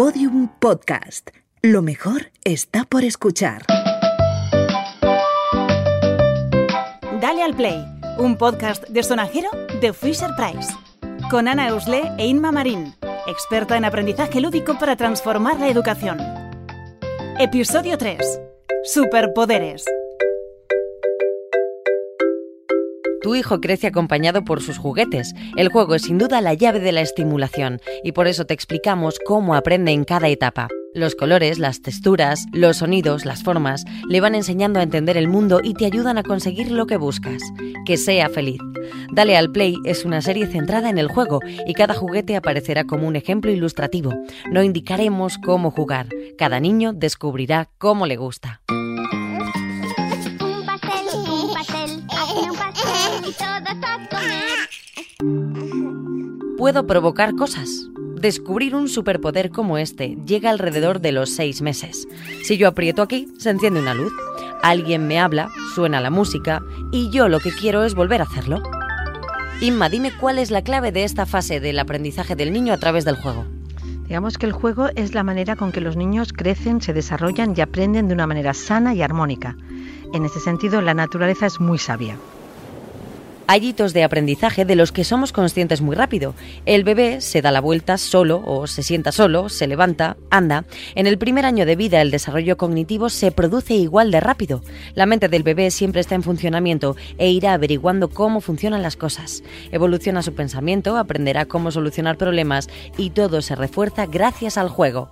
Podium Podcast. Lo mejor está por escuchar. Dale al Play, un podcast de Sonajero de Fisher-Price. Con Ana Eusle e Inma Marín, experta en aprendizaje lúdico para transformar la educación. Episodio 3. Superpoderes. Tu hijo crece acompañado por sus juguetes. El juego es sin duda la llave de la estimulación y por eso te explicamos cómo aprende en cada etapa. Los colores, las texturas, los sonidos, las formas le van enseñando a entender el mundo y te ayudan a conseguir lo que buscas. Que sea feliz. Dale al Play es una serie centrada en el juego y cada juguete aparecerá como un ejemplo ilustrativo. No indicaremos cómo jugar. Cada niño descubrirá cómo le gusta. Puedo provocar cosas. Descubrir un superpoder como este llega alrededor de los 6 meses. Si yo aprieto aquí, se enciende una luz. Alguien me habla, suena la música y yo lo que quiero es volver a hacerlo. Inma, dime cuál es la clave de esta fase del aprendizaje del niño a través del juego. Digamos que el juego es la manera con que los niños crecen, se desarrollan y aprenden de una manera sana y armónica. En ese sentido, la naturaleza es muy sabia. Hay hitos de aprendizaje de los que somos conscientes muy rápido. El bebé se da la vuelta solo o se sienta solo, se levanta, anda. En el primer año de vida el desarrollo cognitivo se produce igual de rápido. La mente del bebé siempre está en funcionamiento e irá averiguando cómo funcionan las cosas. Evoluciona su pensamiento, aprenderá cómo solucionar problemas y todo se refuerza gracias al juego.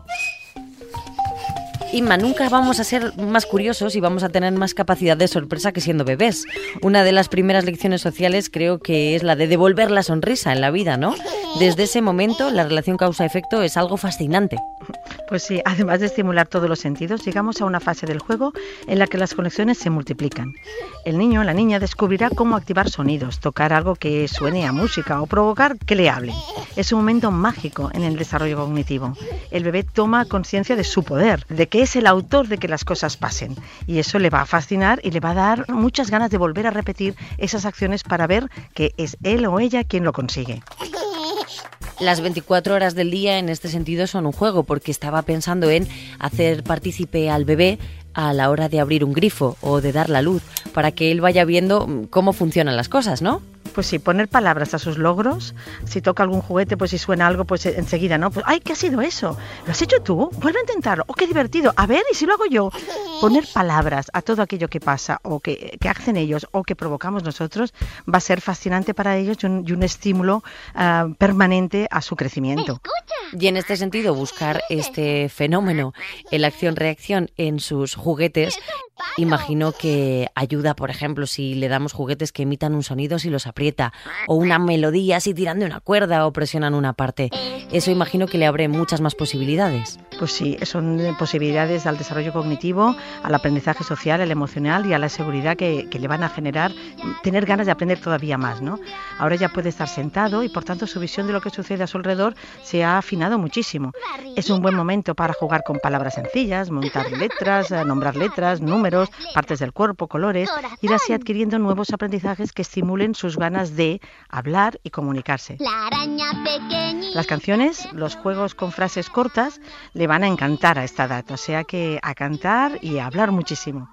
Inma, nunca vamos a ser más curiosos y vamos a tener más capacidad de sorpresa que siendo bebés. Una de las primeras lecciones sociales creo que es la de devolver la sonrisa en la vida, ¿no? Desde ese momento la relación causa-efecto es algo fascinante. Pues sí, además de estimular todos los sentidos, llegamos a una fase del juego en la que las conexiones se multiplican. El niño o la niña descubrirá cómo activar sonidos, tocar algo que suene a música o provocar que le hablen. Es un momento mágico en el desarrollo cognitivo. El bebé toma conciencia de su poder, de que es el autor de que las cosas pasen. Y eso le va a fascinar y le va a dar muchas ganas de volver a repetir esas acciones para ver que es él o ella quien lo consigue. Las 24 horas del día en este sentido son un juego, porque estaba pensando en hacer partícipe al bebé a la hora de abrir un grifo o de dar la luz, para que él vaya viendo cómo funcionan las cosas, ¿no? Pues sí, poner palabras a sus logros. Si toca algún juguete, pues si suena algo, pues enseguida, ¿no? Pues, ¡ay, qué ha sido eso! ¿Lo has hecho tú? Vuelve a intentarlo. ¡Oh, qué divertido! A ver, ¿y si lo hago yo? Poner palabras a todo aquello que pasa o que hacen ellos o que provocamos nosotros va a ser fascinante para ellos y un estímulo permanente a su crecimiento. Y en este sentido, buscar este fenómeno, la acción-reacción en sus juguetes, imagino que ayuda, por ejemplo, si le damos juguetes que imitan un sonido si los aprieta, o una melodía si tiran de una cuerda o presionan una parte. Eso imagino que le abre muchas más posibilidades. Pues sí, son posibilidades al desarrollo cognitivo, al aprendizaje social, al emocional y a la seguridad que le van a generar tener ganas de aprender todavía más, ¿no? Ahora ya puede estar sentado y por tanto su visión de lo que sucede a su alrededor se ha afinado muchísimo. Es un buen momento para jugar con palabras sencillas, montar letras, nombrar letras, números, partes del cuerpo, colores, ir así adquiriendo nuevos aprendizajes que estimulen sus ganas de hablar y comunicarse. Las canciones, los juegos con frases cortas le van a encantar a esta edad, o sea que a cantar y a hablar muchísimo.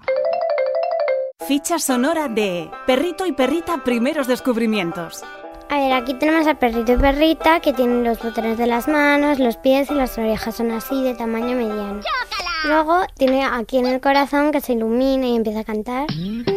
Ficha sonora de Perrito y Perrita, primeros descubrimientos. A ver, aquí tenemos a Perrito y Perrita, que tienen los botones de las manos, los pies y las orejas son así, de tamaño mediano. Luego tiene aquí en el corazón que se ilumina y empieza a cantar.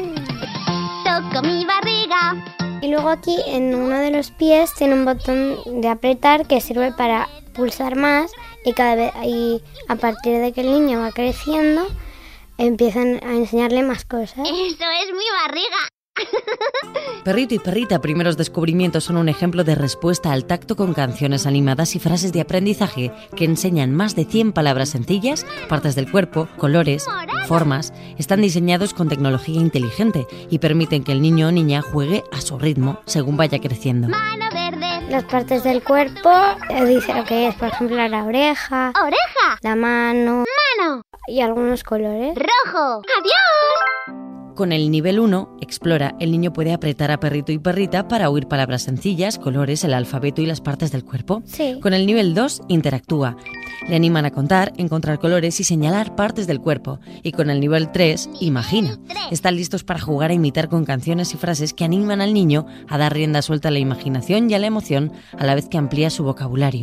Toco mi barriga. Y luego aquí en uno de los pies tiene un botón de apretar que sirve para pulsar más y cada vez y a partir de que el niño va creciendo empiezan a enseñarle más cosas. Eso es mi barriga. Perrito y Perrita, primeros descubrimientos, son un ejemplo de respuesta al tacto con canciones animadas y frases de aprendizaje que enseñan más de 100 palabras sencillas, partes del cuerpo, colores, formas. Están diseñados con tecnología inteligente y permiten que el niño o niña juegue a su ritmo según vaya creciendo. Mano verde. Las partes del cuerpo dice lo que es, por ejemplo, la oreja, la mano y algunos colores. Rojo. ¡Adiós! Con el nivel 1, Explora, el niño puede apretar a Perrito y Perrita para oír palabras sencillas, colores, el alfabeto y las partes del cuerpo. Sí. Con el nivel 2, Interactúa. Le animan a contar, encontrar colores y señalar partes del cuerpo. Y con el nivel 3, imagina. Están listos para jugar a imitar con canciones y frases que animan al niño a dar rienda suelta a la imaginación y a la emoción, a la vez que amplía su vocabulario.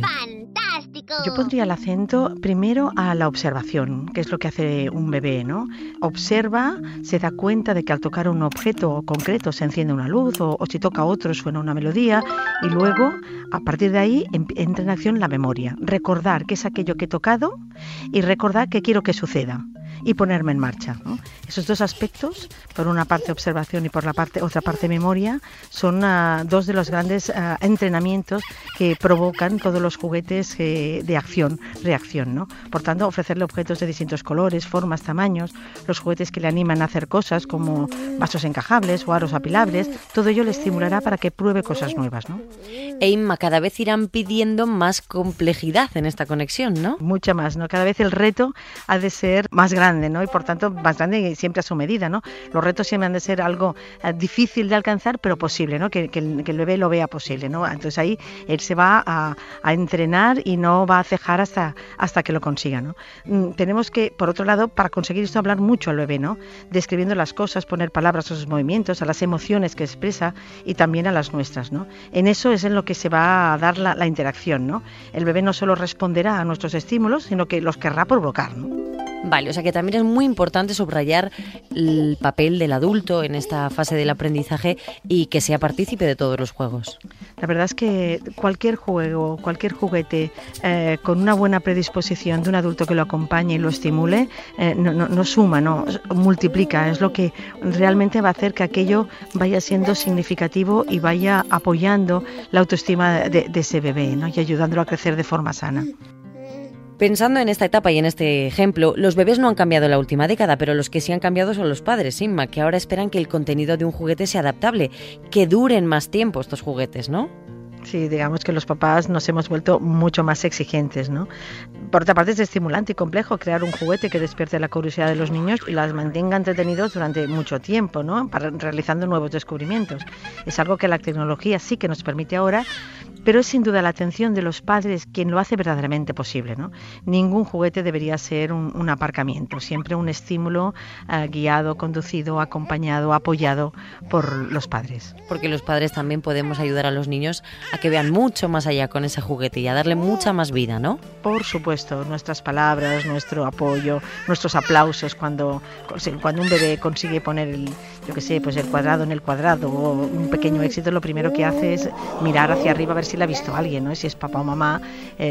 Yo pondría el acento primero a la observación, que es lo que hace un bebé, ¿no? Observa, se da cuenta de que al tocar un objeto concreto se enciende una luz o si toca otro suena una melodía y luego, a partir de ahí, entra en acción la memoria. Recordar qué es aquello que he tocado y recordar qué quiero que suceda y ponerme en marcha, ¿no? Esos dos aspectos, por una parte observación y por la otra parte memoria, son dos de los grandes entrenamientos que provocan todos los juguetes de acción-reacción, ¿no? Por tanto, ofrecerle objetos de distintos colores, formas, tamaños, los juguetes que le animan a hacer cosas como vasos encajables o aros apilables, todo ello le estimulará para que pruebe cosas nuevas, ¿no? E Inma, cada vez irán pidiendo más complejidad en esta conexión, ¿no? Mucha más, ¿no? Cada vez el reto ha de ser más grande, ¿no? Y por tanto, más grande y siempre a su medida, ¿no? Los retos siempre han de ser algo difícil de alcanzar, pero posible, ¿no? Que el bebé lo vea posible, ¿no? Entonces ahí él se va a entrenar y no va a cejar hasta que lo consiga, ¿no? Tenemos que, por otro lado, para conseguir esto, hablar mucho al bebé, ¿no? Describiendo las cosas, poner palabras a sus movimientos, a las emociones que expresa y también a las nuestras, ¿no? En eso es en lo que se va a dar la interacción, ¿no? El bebé no solo responderá a nuestros estímulos, sino que los querrá provocar, ¿no? Vale, o sea que también es muy importante subrayar el papel del adulto en esta fase del aprendizaje y que sea partícipe de todos los juegos. La verdad es que cualquier juego, cualquier juguete con una buena predisposición de un adulto que lo acompañe y lo estimule, no suma, no multiplica, es lo que realmente va a hacer que aquello vaya siendo significativo y vaya apoyando la autoestima de ese bebé, ¿no? Y ayudándolo a crecer de forma sana. Pensando en esta etapa y en este ejemplo, los bebés no han cambiado en la última década, pero los que sí han cambiado son los padres, Inma, que ahora esperan que el contenido de un juguete sea adaptable, que duren más tiempo estos juguetes, ¿no? Sí, digamos que los papás nos hemos vuelto mucho más exigentes, ¿no? Por otra parte, es estimulante y complejo crear un juguete que despierte la curiosidad de los niños y las mantenga entretenidos durante mucho tiempo, ¿no? Realizando nuevos descubrimientos. Es algo que la tecnología sí que nos permite ahora, pero es sin duda la atención de los padres quien lo hace verdaderamente posible, ¿no? Ningún juguete debería ser un aparcamiento, siempre un estímulo guiado, conducido, acompañado, apoyado por los padres. Porque los padres también podemos ayudar a los niños a que vean mucho más allá con ese juguete y a darle mucha más vida, ¿no? Por supuesto, nuestras palabras, nuestro apoyo, nuestros aplausos cuando un bebé consigue poner el cuadrado en el cuadrado o un pequeño éxito, lo primero que hace es mirar hacia arriba a ver si la ha visto alguien, ¿no? Si es papá o mamá,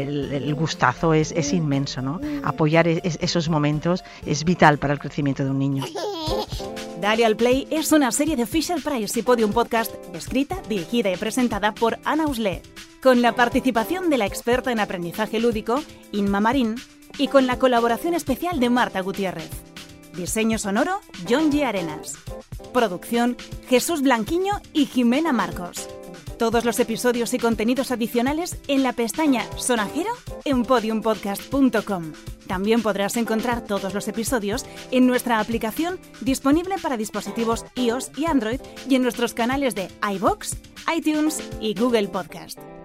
el gustazo es inmenso, ¿no? Apoyar esos momentos es vital para el crecimiento de un niño. Dale al Play es una serie de Fisher-Price y Podium Podcast escrita, dirigida y presentada por Ana Usle, con la participación de la experta en aprendizaje lúdico, Inma Marín, y con la colaboración especial de Marta Gutiérrez. Diseño sonoro, John G. Arenas. Producción, Jesús Blanquiño y Jimena Marcos. Todos los episodios y contenidos adicionales en la pestaña Sonajero en podiumpodcast.com. También podrás encontrar todos los episodios en nuestra aplicación disponible para dispositivos iOS y Android y en nuestros canales de iVoox, iTunes y Google Podcast.